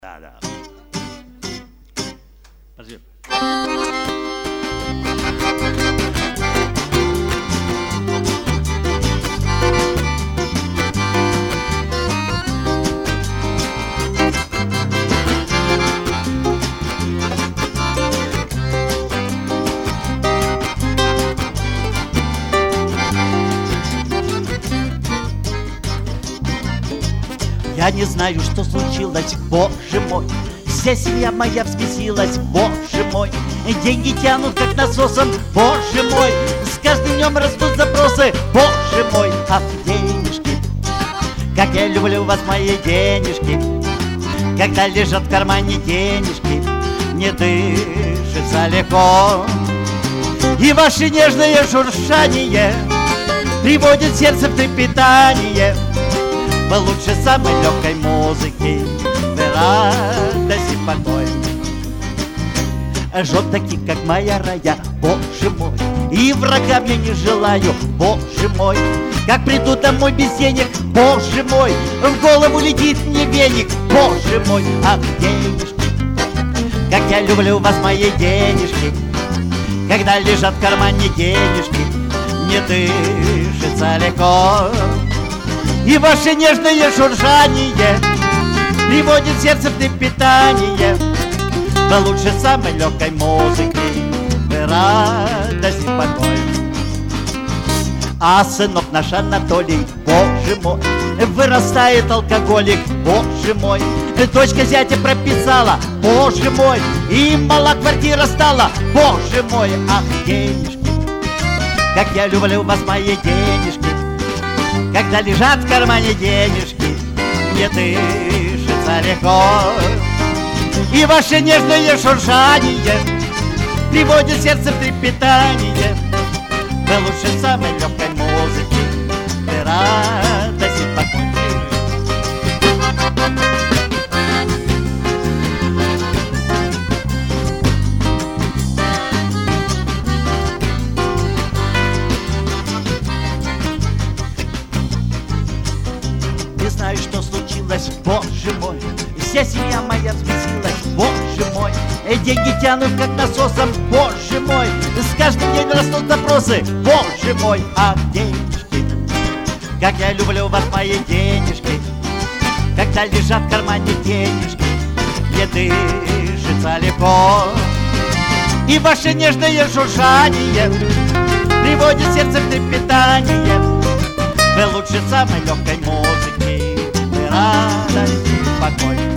Да. Подожди. Я не знаю, что случилось, боже мой. Вся семья моя взбесилась, боже мой. Деньги тянут как насосом, боже мой. С каждым днем растут запросы, боже мой. Ах, денежки, как я люблю вас, мои денежки. Когда лежат в кармане денежки, не дышится легко. И ваше нежное шуршание приводит сердце в трепетание. Вы лучше самой легкой музыки, вы радость и покой. Жёлтаки, как моя рая, боже мой. И врагам я не желаю, боже мой. Как приду домой без денег, боже мой. В голову летит мне веник, боже мой. Ах, денежки, как я люблю вас, мои денежки. Когда лежат в кармане денежки, не дышится легко. И ваше нежное шуршание приводит сердце в трепетание. Да лучше самой легкой музыки, радость и покой. А сынок наш Анатолий, боже мой, вырастает алкоголик, боже мой. Дочка зятя прописала, боже мой, и мала квартира стала, боже мой. Ах, денежки, как я люблю вас, мои денежки. Когда лежат в кармане денежки, не дышится легко. И ваше нежное шуршание приводит сердце в трепетание. Да лучше самой легкой музыки, ты радость и покой. Не знаю, что случилось, боже мой. Вся семья моя взбесилась, боже мой. Деньги тянут как насосом, боже мой. С каждым днем растут запросы, боже мой. Ах, денежки, как я люблю вас, мои денежки. Когда лежат в кармане денежки, не дышится легко. И ваше нежное шуршание приводит сердце в трепетание. Вы лучше самой легкой музыки, вы радость и покой.